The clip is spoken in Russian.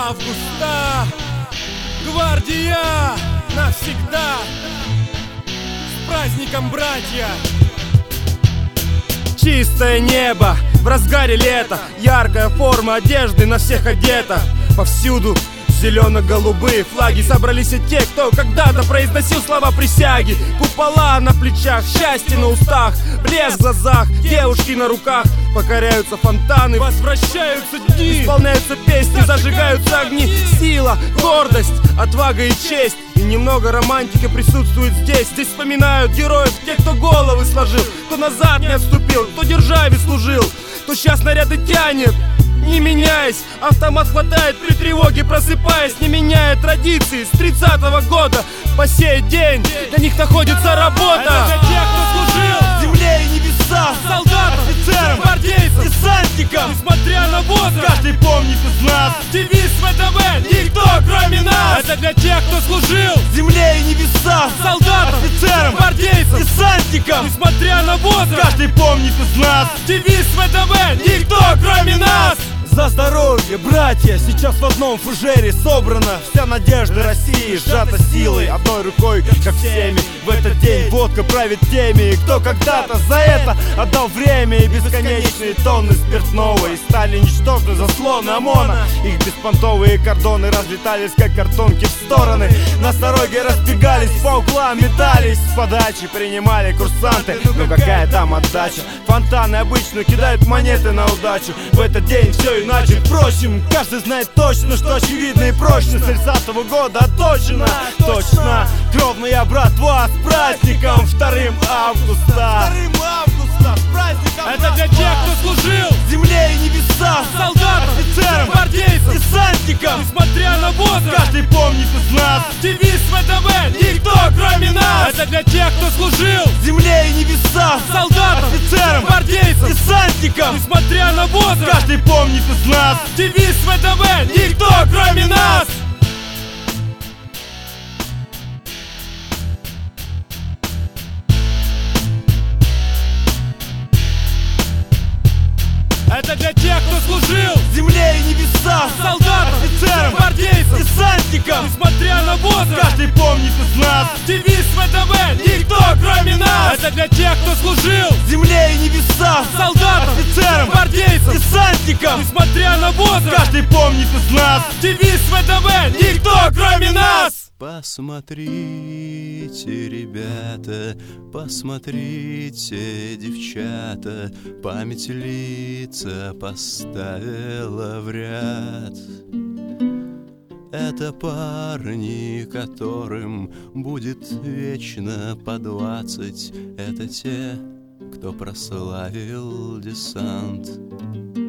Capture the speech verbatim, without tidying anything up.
августа. Гвардия навсегда. С праздником, братья! Чистое небо в разгаре лета, яркая форма одежды на всех одета. Повсюду зелено-голубые флаги. Собрались и те, кто когда-то произносил слова присяги. Купола на плечах, счастье на устах, блеск в глазах, девушки на руках. Покоряются фонтаны, возвращаются дни, исполняются песни, зажигаются огни. Сила, гордость, отвага и честь. И немного романтика присутствует здесь. Здесь вспоминают героев, тех, кто головы сложил, кто назад не отступил, кто державе служил, кто сейчас наряды тянет, не меняясь. Автомат хватает при тревоге, просыпаясь, не меняя традиции с тридцатого года. По сей день для них находится работа. Это для тех, кто служил земле и небеса, солдатам, офицерам, гвардейцам, десантникам. Несмотря на возраст, каждый помнит из нас девиз ВДВ: никто кроме нас. Это для тех, кто служил земле и небеса, солдатам, офицерам, гвардейцам, десантникам. Несмотря на возраст, каждый помнит из нас девиз ВДВ: никто кроме нас. За здоровье, братья, сейчас в одном фужере собрана вся надежда России, сжата силой, одной рукой, как всеми. В этот день водка правит теми, и кто когда-то за это отдал время и бесконечные тонны спиртного. И стали ничтожны заслоны ОМОНа, их беспонтовые кордоны разлетались, как картонки, в стороны. На дороге разбегались, по углам метались, с подачи принимали курсанты. Но какая там отдача? Фонтаны обычно кидают монеты на удачу. В этот день все иначе, впрочем, каждый знает точно, что очевидно и прочно. С тридцатого года отточено, точно. Кровная братва, с праздником вторым августа. Вторым августа, с праздником. Это для тех, кто служил земле и небеса, солдатам, офицерам, гвардейцам, десантникам. Несмотря на возраст, каждый помнит из нас девиз ВДВ: никто кроме нас. Это для тех, кто служил земле и небеса, солдатам, офицерам, гвардейцам, десантникам. Несмотря на возраст, каждый помнит из нас девиз ВДВ: никто кроме нас. Это для тех, кто служил земле и небеса, солдатам, офицерам, гвардейцам, десантникам. Несмотря на возраст, каждый помнит из нас девиз ВДВ: никто кроме нас. Это для тех, кто служил земле и небеса, солдатам, офицерам, гвардейцам, десантникам. Несмотря на возраст, каждый помнит из нас девиз ВДВ: никто кроме нас. Посмотрите, ребята, посмотрите, девчата, память лица поставила в ряд. Это парни, которым будет вечно по двадцать. Это те, кто прославил десант.